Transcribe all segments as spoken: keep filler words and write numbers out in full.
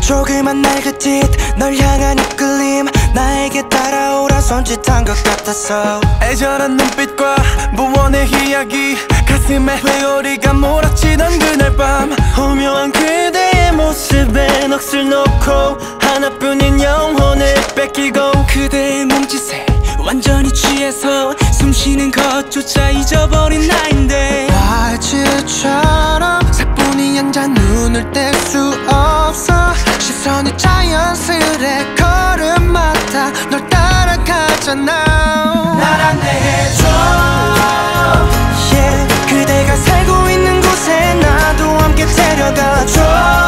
조그만 날긋짓 널 향한 이끌림 나에게 따라오란 손짓한 것 같았어. 애절한 눈빛과 무언의 이야기 가슴에 회오리가 몰아치던 그날 밤 오묘한 그대의 모습에 넋을 놓고 하나뿐인 영혼을 뺏기고 그대의 몸짓에 완전히 취해서 숨쉬는 것조차 잊어버린 나인데 와이즈처럼 사뿐히 앉아 눈을 뗄 수 없어. 시선이 자연스레 걸음마다 널 따라가잖아. 날 안내해줘 yeah, 그대가 살고 있는 곳에 나도 함께 데려가줘.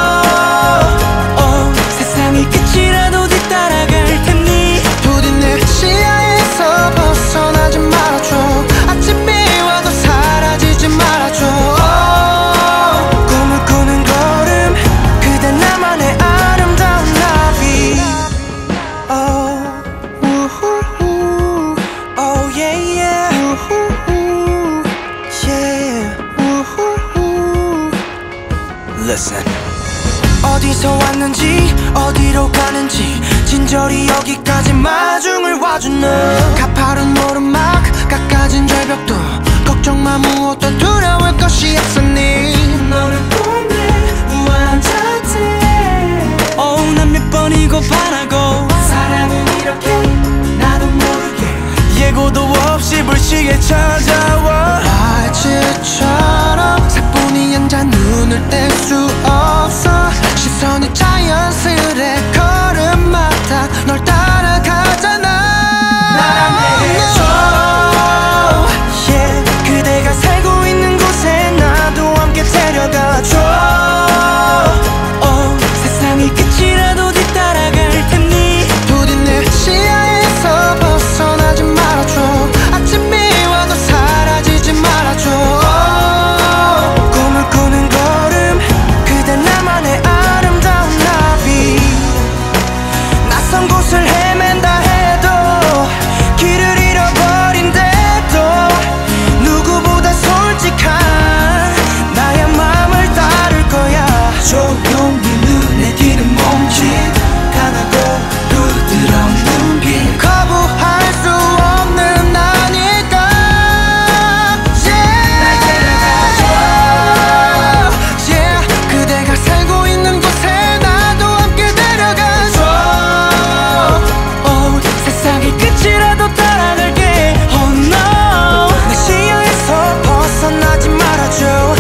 oh, 세상의 끝이라도 뒤따라갈 테니 부디 내 시야에서 벗어나지 말아줘. 아침이 와도 사라지지 말아줘. oh, 꿈을 꾸는 걸음 그대 나만의 아름다운 나비. oh, 우후후, oh yeah yeah, 우후후, yeah, 우후후. Listen. 어디서 왔는지 어디로 가는지 진저리 여기까지 마중을 와준 너. 가파른 오르막 깎아진 절벽도 걱정 마 무엇도 두려울 것이 없으니 너를 보내 우아한 자태. oh, 난 몇 번이고 반하고 사랑은 이렇게 나도 모르게 예고도 없이 불시에 찾아와. 라이즈처럼 사뿐히 앉아 눈을 뗄 수 없어. 시선이 자연스레 걸음마다 널 따라가잖아. 날 안내해줘 yeah, 그대가 살고 있는 곳에 나도 함께 데려가줘. oh, 세상의 끝이라도 뒤따라갈 테니 부디 내 시야에서 벗어나지 말아줘. 아침이 와도 사라지지 말아줘. 꿈을 꾸는 걸음 그대 나만의 아름다운 나비. 낯선 곳을 헤맨다 해도 길을 잃어버린데도 누구보다 솔직한 나의 마음을 따를 거야. 조용히 눈에 띄는 몸짓 강하고 부드러운 눈빛 거부할 수 없는 나니까 yeah. 날 데려가줘 yeah, 그대가 살고 있는 곳에 나도 함께 데려가줘. oh, 세상의 끝이라도 따라갈게 oh no 내 시야에서 벗어나지 말아줘.